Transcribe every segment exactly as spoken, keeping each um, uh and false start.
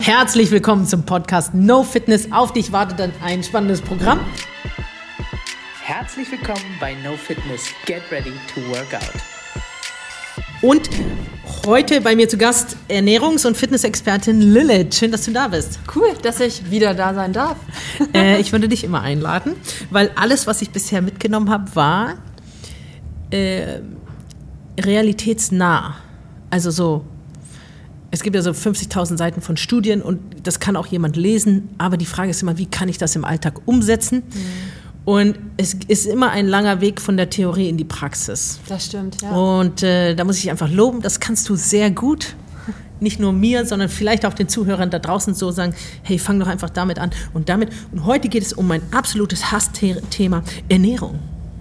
Herzlich willkommen zum Podcast No Fitness. Auf dich wartet dann ein spannendes Programm. Herzlich willkommen bei No Fitness. Get ready to work out. Und heute bei mir zu Gast Ernährungs- und Fitnessexpertin Lilith. Schön, dass du da bist. Cool, dass ich wieder da sein darf. äh, ich würde dich immer einladen, weil alles, was ich bisher mitgenommen habe, war äh, realitätsnah. Also so, es gibt ja so fünfzigtausend Seiten von Studien und das kann auch jemand lesen, aber die Frage ist immer, wie kann ich das im Alltag umsetzen? Mhm. Und es ist immer ein langer Weg von der Theorie in die Praxis. Das stimmt, ja. Und äh, da muss ich einfach loben, das kannst du sehr gut. Nicht nur mir, sondern vielleicht auch den Zuhörern da draußen so sagen, hey, fang doch einfach damit an und damit. Und heute geht es um mein absolutes Hassthema, Ernährung.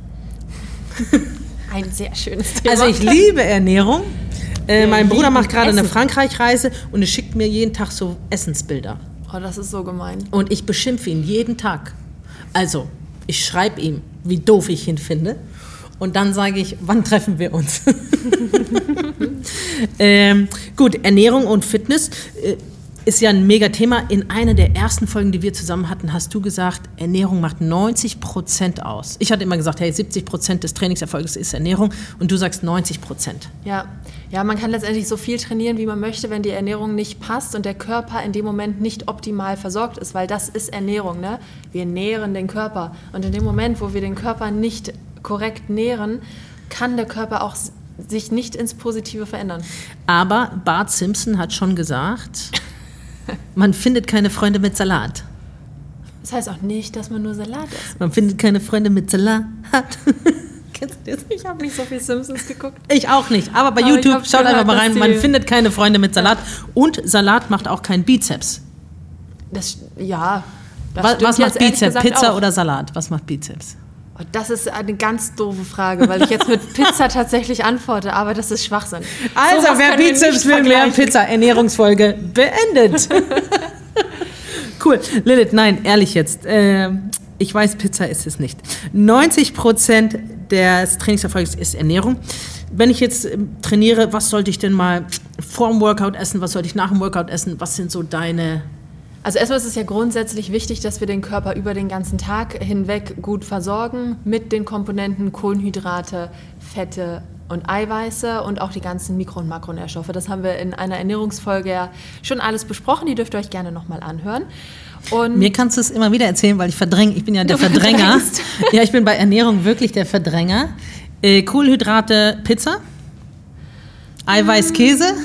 Ein sehr schönes Thema. Also ich liebe Ernährung. Äh, mein Bruder macht gerade Essen. eine Frankreich-Reise und er schickt mir jeden Tag so Essensbilder. Oh, das ist so gemein. Und ich beschimpfe ihn jeden Tag. Also, ich schreibe ihm, wie doof ich ihn finde. Und dann sage ich, wann treffen wir uns? ähm, gut, Ernährung und Fitness äh, ist ja ein Mega-Thema. In einer der ersten Folgen, die wir zusammen hatten, hast du gesagt, Ernährung macht neunzig Prozent aus. Ich hatte immer gesagt, hey, siebzig Prozent des Trainingserfolges ist Ernährung und du sagst neunzig Prozent. Ja. ja, man kann letztendlich so viel trainieren, wie man möchte, wenn die Ernährung nicht passt und der Körper in dem Moment nicht optimal versorgt ist, weil das ist Ernährung, ne? Wir nähren den Körper und in dem Moment, wo wir den Körper nicht korrekt nähren, kann der Körper auch sich nicht ins Positive verändern. Aber Bart Simpson hat schon gesagt, man findet keine Freunde mit Salat. Das heißt auch nicht, dass man nur Salat isst. Man findet keine Freunde mit Salat. Kennst du das? Ich habe nicht so viel Simpsons geguckt. Ich auch nicht, aber bei aber YouTube, schaut gehört, einfach mal rein, man findet keine Freunde mit Salat. Ja. Und Salat macht auch keinen Bizeps. Das, ja. Das was was macht Bizeps, Pizza auch. Oder Salat? Was macht Bizeps? Oh, das ist eine ganz doofe Frage, weil ich jetzt mit Pizza tatsächlich antworte, aber das ist Schwachsinn. Also, so wer Bizeps will, mehr Pizza. Ernährungsfolge beendet. Cool. Lilith, nein, ehrlich jetzt. Äh, ich weiß, Pizza ist es nicht. neunzig Prozent des Trainingserfolgs ist Ernährung. Wenn ich jetzt äh, trainiere, was sollte ich denn mal vor dem Workout essen? Was sollte ich nach dem Workout essen? Was sind so deine... Also erstmal ist es ja grundsätzlich wichtig, dass wir den Körper über den ganzen Tag hinweg gut versorgen mit den Komponenten Kohlenhydrate, Fette und Eiweiße und auch die ganzen Mikro- und Makronährstoffe. Das haben wir in einer Ernährungsfolge ja schon alles besprochen. Die dürft ihr euch gerne nochmal anhören. Und mir kannst du es immer wieder erzählen, weil ich verdränge. Ich bin ja der Verdränger. Ja, ich bin bei Ernährung wirklich der Verdränger. Äh, Kohlenhydrate, Pizza, Eiweiß, Käse.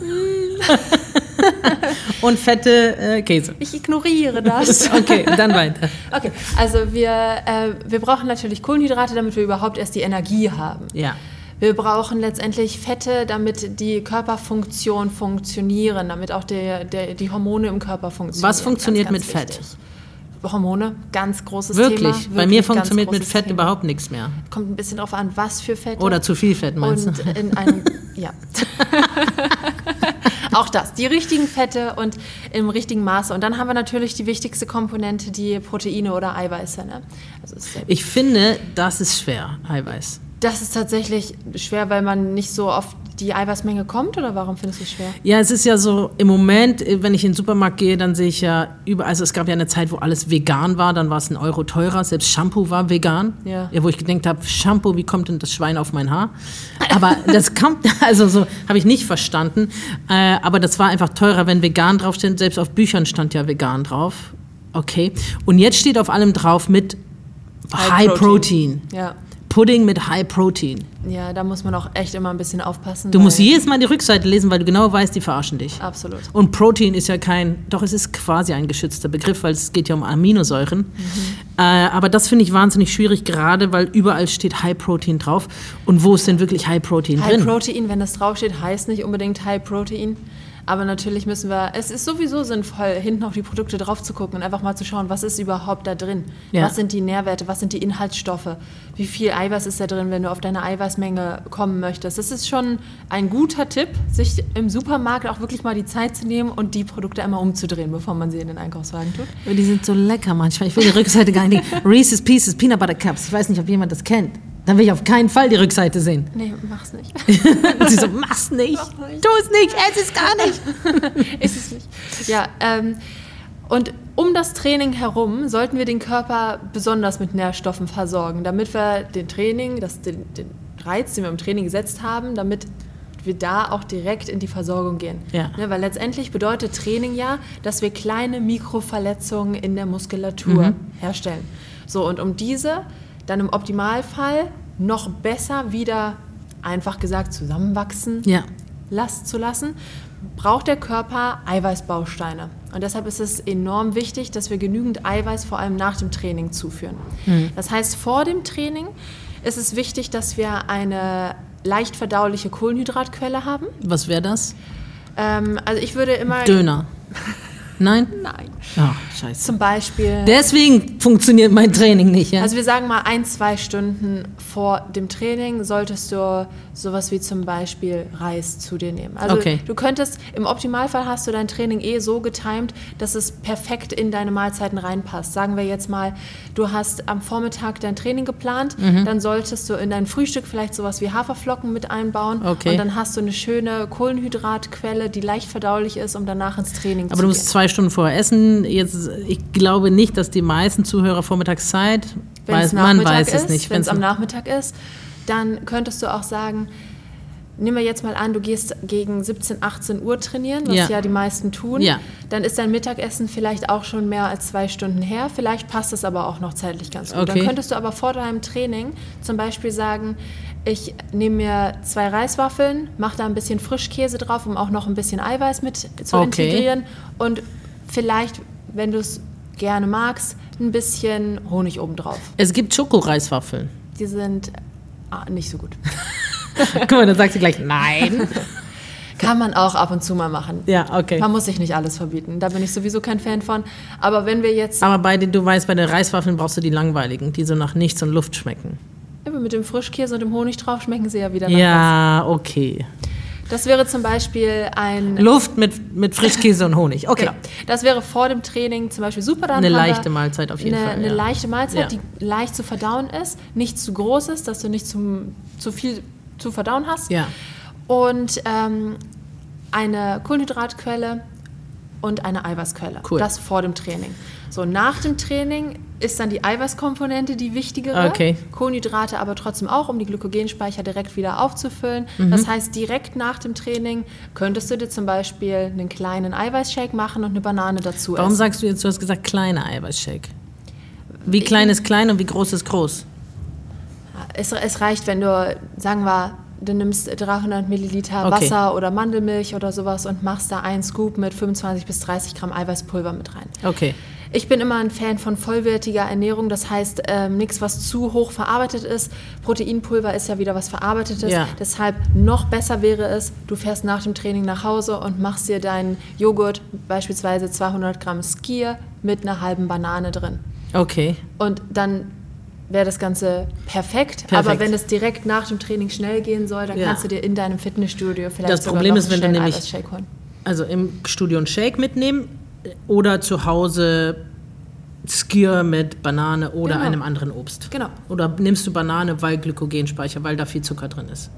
Und fette äh, Käse. Ich ignoriere das. Okay, dann weiter. Okay, also wir, äh, wir brauchen natürlich Kohlenhydrate, damit wir überhaupt erst die Energie haben. Ja. Wir brauchen letztendlich Fette, damit die Körperfunktion funktionieren, damit auch der, der, die Hormone im Körper funktionieren. Was funktioniert ganz, ganz mit wichtig. Fett? Hormone, ganz großes Wirklich? Thema. Wirklich? Bei mir funktioniert mit Fett Thema. Überhaupt nichts mehr. Kommt ein bisschen drauf an, was für Fette. Oder zu viel Fett, meinst und du? In einem, ja. Auch das, die richtigen Fette und im richtigen Maße. Und dann haben wir natürlich die wichtigste Komponente, die Proteine oder Eiweiße. Ne? Also ich finde, das ist schwer, Eiweiß. Das ist tatsächlich schwer, weil man nicht so oft die Eiweißmenge kommt, oder warum findest du es schwer? Ja, es ist ja so, im Moment, wenn ich in den Supermarkt gehe, dann sehe ich ja überall, also es gab ja eine Zeit, wo alles vegan war, dann war es ein Euro teurer, selbst Shampoo war vegan. Ja. Ja, wo ich gedacht habe, Shampoo, wie kommt denn das Schwein auf mein Haar? Aber das kommt, also so, habe ich nicht verstanden. Äh, aber das war einfach teurer, wenn vegan draufsteht, selbst auf Büchern stand ja vegan drauf. Okay. Und jetzt steht auf allem drauf mit High, High Protein. Protein. Ja. Pudding mit High Protein. Ja, da muss man auch echt immer ein bisschen aufpassen. Du musst jedes Mal die Rückseite lesen, weil du genau weißt, die verarschen dich. Absolut. Und Protein ist ja kein, doch es ist quasi ein geschützter Begriff, weil es geht ja um Aminosäuren. Mhm. Äh, aber das finde ich wahnsinnig schwierig, gerade weil überall steht High Protein drauf. Und wo ist denn wirklich High Protein High drin? High Protein, wenn das draufsteht, heißt nicht unbedingt High Protein. Aber natürlich müssen wir, es ist sowieso sinnvoll, hinten auf die Produkte drauf zu gucken und einfach mal zu schauen, was ist überhaupt da drin? Ja. Was sind die Nährwerte, was sind die Inhaltsstoffe? Wie viel Eiweiß ist da drin, wenn du auf deine Eiweißmenge kommen möchtest? Das ist schon ein guter Tipp, sich im Supermarkt auch wirklich mal die Zeit zu nehmen und die Produkte einmal umzudrehen, bevor man sie in den Einkaufswagen tut. Die sind so lecker manchmal. Ich will die Rückseite gar nicht. Reese's Pieces, Peanut Butter Cups. Ich weiß nicht, ob jemand das kennt. Dann will ich auf keinen Fall die Rückseite sehen. Nee, mach's nicht. Und sie so, mach's nicht. Mach nicht. Tu es nicht, ess es gar nicht. Ist es nicht. Ja, ähm, und um das Training herum sollten wir den Körper besonders mit Nährstoffen versorgen, damit wir den Training, das, den, den Reiz, den wir im Training gesetzt haben, damit wir da auch direkt in die Versorgung gehen. Ja. Ne, weil letztendlich bedeutet Training ja, dass wir kleine Mikroverletzungen in der Muskulatur mhm. herstellen. So, und um diese dann im Optimalfall noch besser wieder, einfach gesagt, zusammenwachsen ja. lassen zu lassen, braucht der Körper Eiweißbausteine. Und deshalb ist es enorm wichtig, dass wir genügend Eiweiß vor allem nach dem Training zuführen. Mhm. Das heißt, vor dem Training ist es wichtig, dass wir eine leicht verdauliche Kohlenhydratquelle haben. Was wäre das? Ähm, also ich würde immer... Döner. Nein? Nein. Ach, scheiße. Zum Beispiel... Deswegen funktioniert mein Training nicht, ja? Also wir sagen mal, ein, zwei Stunden vor dem Training solltest du sowas wie zum Beispiel Reis zu dir nehmen. Also okay. du könntest, im Optimalfall hast du dein Training eh so getimt, dass es perfekt in deine Mahlzeiten reinpasst. Sagen wir jetzt mal, du hast am Vormittag dein Training geplant, mhm. dann solltest du in dein Frühstück vielleicht sowas wie Haferflocken mit einbauen okay. und dann hast du eine schöne Kohlenhydratquelle, die leicht verdaulich ist, um danach ins Training Aber zu gehen. du musst zwei Stunden vorher essen. Jetzt, ich glaube nicht, dass die meisten Zuhörer Vormittagszeit, weiß, man weiß es nicht. Wenn es am Nachmittag ist, dann könntest du auch sagen, nehmen wir jetzt mal an, du gehst gegen siebzehn, achtzehn Uhr trainieren, was ja, ja die meisten tun. Ja. Dann ist dein Mittagessen vielleicht auch schon mehr als zwei Stunden her. Vielleicht passt es aber auch noch zeitlich ganz gut. Okay. Dann könntest du aber vor deinem Training zum Beispiel sagen, ich nehme mir zwei Reiswaffeln, mache da ein bisschen Frischkäse drauf, um auch noch ein bisschen Eiweiß mit zu okay. integrieren und vielleicht, wenn du es gerne magst, ein bisschen Honig obendrauf. Es gibt Schokoreiswaffeln. Die sind ah, nicht so gut. Guck mal, dann sagt sie gleich, nein. Kann man auch ab und zu mal machen. Ja, okay. Man muss sich nicht alles verbieten. Da bin ich sowieso kein Fan von. Aber wenn wir jetzt... Aber bei den, du weißt, bei den Reiswaffeln brauchst du die langweiligen, die so nach nichts und Luft schmecken. Aber mit dem Frischkäse und dem Honig drauf schmecken sie ja wieder nach Ja, was. Okay. Das wäre zum Beispiel ein... Luft mit, mit Frischkäse und Honig, okay. Genau. Das wäre vor dem Training zum Beispiel super. Dann eine leichte Mahlzeit auf jeden eine, Fall. Eine ja. leichte Mahlzeit, ja. die leicht zu verdauen ist, nicht zu groß ist, dass du nicht zum, zu viel zu verdauen hast. Ja. Und ähm, eine Kohlenhydratquelle und eine Eiweißquelle. Cool. Das vor dem Training. So, nach dem Training ist dann die Eiweißkomponente die wichtigere. Okay. Kohlenhydrate aber trotzdem auch, um die Glykogenspeicher direkt wieder aufzufüllen. Mhm. Das heißt, direkt nach dem Training könntest du dir zum Beispiel einen kleinen Eiweißshake machen und eine Banane dazu Warum essen. sagst du jetzt, du hast gesagt, kleiner Eiweißshake? Wie klein ist klein und wie groß ist groß? Es, es reicht, wenn du, sagen wir, du nimmst dreihundert Milliliter okay. Wasser oder Mandelmilch oder sowas und machst da einen Scoop mit fünfundzwanzig bis dreißig Gramm Eiweißpulver mit rein. Okay. Ich bin immer ein Fan von vollwertiger Ernährung, das heißt ähm, nichts, was zu hoch verarbeitet ist. Proteinpulver ist ja wieder was Verarbeitetes, ja. deshalb noch besser wäre es, du fährst nach dem Training nach Hause und machst dir deinen Joghurt, beispielsweise zweihundert Gramm Skyr mit einer halben Banane drin. Okay. Und dann wäre das Ganze perfekt. perfekt. Aber wenn es direkt nach dem Training schnell gehen soll, dann ja. kannst du dir in deinem Fitnessstudio vielleicht das Problem sogar ist, wenn du nämlich Eiweißshake holen. Also im Studio einen Shake mitnehmen oder zu Hause Skyr mit Banane oder genau. einem anderen Obst. Genau. Oder nimmst du Banane, weil Glykogenspeicher, weil da viel Zucker drin ist?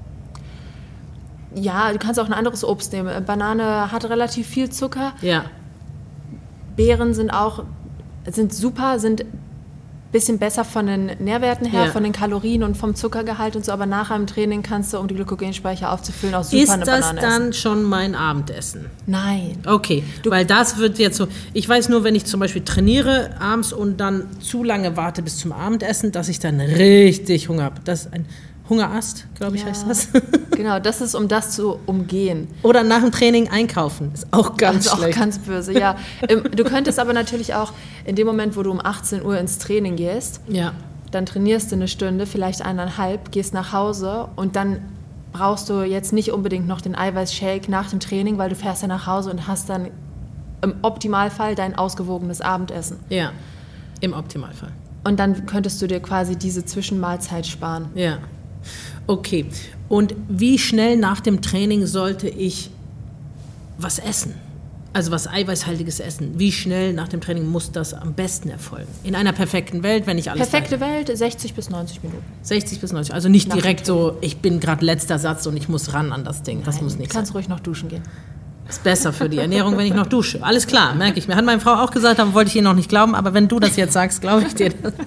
Ja, du kannst auch ein anderes Obst nehmen. Banane hat relativ viel Zucker. Ja. Beeren sind auch sind super, sind bisschen besser von den Nährwerten her, ja. von den Kalorien und vom Zuckergehalt und so, aber nachher im Training kannst du, um die Glykogenspeicher aufzufüllen, auch super ist eine Banane essen. Ist das dann schon mein Abendessen? Nein. Okay, du, weil das wird jetzt so, ich weiß nur, wenn ich zum Beispiel trainiere abends und dann zu lange warte bis zum Abendessen, dass ich dann richtig Hunger habe. Das ist ein Hungerast, glaube ich, ja. heißt das. Genau, das ist, um das zu umgehen. Oder nach dem Training einkaufen, ist auch ganz das ist schlecht. auch ganz böse, ja. Du könntest aber natürlich auch in dem Moment, wo du um achtzehn Uhr ins Training gehst, ja. dann trainierst du eine Stunde, vielleicht eineinhalb, gehst nach Hause und dann brauchst du jetzt nicht unbedingt noch den Eiweißshake nach dem Training, weil du fährst ja nach Hause und hast dann im Optimalfall dein ausgewogenes Abendessen. Ja, im Optimalfall. Und dann könntest du dir quasi diese Zwischenmahlzeit sparen. Ja. Okay, und wie schnell nach dem Training sollte ich was essen? Also was eiweißhaltiges Essen. Wie schnell nach dem Training muss das am besten erfolgen? In einer perfekten Welt, wenn ich alles... Perfekte Welt, sechzig bis neunzig Minuten. sechzig bis neunzig, also nicht nach direkt so, ich bin gerade letzter Satz und ich muss ran an das Ding. Das Nein, muss nicht du kannst sein. ruhig noch duschen gehen. Ist besser für die Ernährung, wenn ich noch dusche. Alles klar, merke ich mir. Hat meine Frau auch gesagt, aber wollte ich ihr noch nicht glauben. Aber wenn du das jetzt sagst, glaube ich dir das.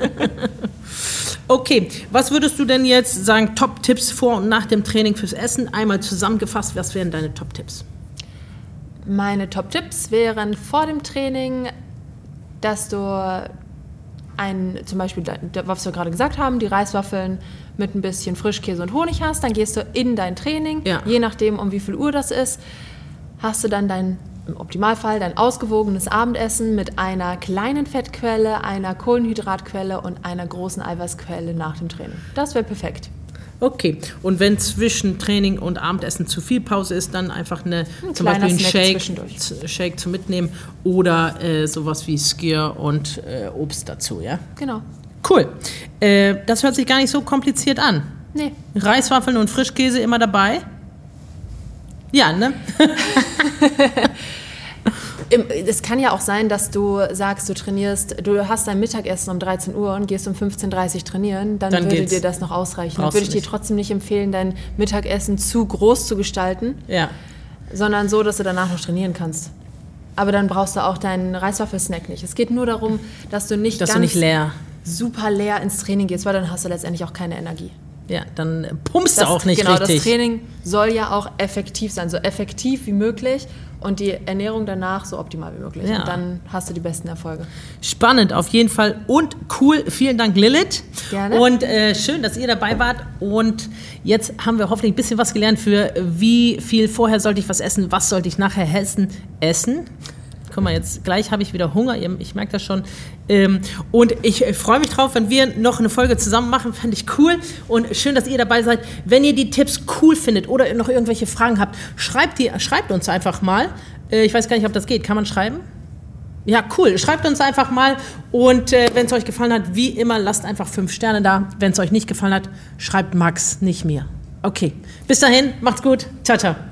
Okay, was würdest du denn jetzt sagen, Top-Tipps vor und nach dem Training fürs Essen? Einmal zusammengefasst, was wären deine Top-Tipps? Meine Top-Tipps wären vor dem Training, dass du ein, zum Beispiel, was wir gerade gesagt haben, die Reiswaffeln mit ein bisschen Frischkäse und Honig hast. Dann gehst du in dein Training, ja. je nachdem, um wie viel Uhr das ist, hast du dann dein, im Optimalfall dein ausgewogenes Abendessen mit einer kleinen Fettquelle, einer Kohlenhydratquelle und einer großen Eiweißquelle nach dem Training. Das wäre perfekt. Okay, und wenn zwischen Training und Abendessen zu viel Pause ist, dann einfach eine, ein zum Beispiel einen Snack Shake, Shake zum Mitnehmen oder äh, sowas wie Skier und äh, Obst dazu, ja? Genau. Cool. Äh, das hört sich gar nicht so kompliziert an. Nee. Reiswaffeln und Frischkäse immer dabei? Ja, ne? Es kann ja auch sein, dass du sagst, du trainierst, du hast dein Mittagessen um dreizehn Uhr und gehst um fünfzehn Uhr dreißig trainieren, dann, dann würde dir das noch ausreichen. Dann würde ich dir trotzdem nicht empfehlen, dein Mittagessen zu groß zu gestalten, ja. sondern so, dass du danach noch trainieren kannst. Aber dann brauchst du auch deinen Reiswaffelsnack nicht. Es geht nur darum, dass du nicht dass ganz du nicht leer. super leer ins Training gehst, weil dann hast du letztendlich auch keine Energie. Ja, dann pumpst das, du auch nicht genau, richtig. Das Training soll ja auch effektiv sein, so effektiv wie möglich und die Ernährung danach so optimal wie möglich. Ja. Und dann hast du die besten Erfolge. Spannend auf jeden Fall und cool. Vielen Dank, Lilith. Gerne. Und äh, schön, dass ihr dabei wart. Und jetzt haben wir hoffentlich ein bisschen was gelernt für wie viel vorher sollte ich was essen, was sollte ich nachher essen. Essen. Guck mal, jetzt gleich habe ich wieder Hunger, ich merke das schon. Und ich freue mich drauf, wenn wir noch eine Folge zusammen machen, fände ich cool. Und schön, dass ihr dabei seid. Wenn ihr die Tipps cool findet oder noch irgendwelche Fragen habt, schreibt, die, schreibt uns einfach mal. Ich weiß gar nicht, ob das geht. Kann man schreiben? Ja, cool. Schreibt uns einfach mal. Und wenn es euch gefallen hat, wie immer, lasst einfach fünf Sterne da. Wenn es euch nicht gefallen hat, schreibt Max, nicht mir. Okay, bis dahin, macht's gut. Ciao, ciao.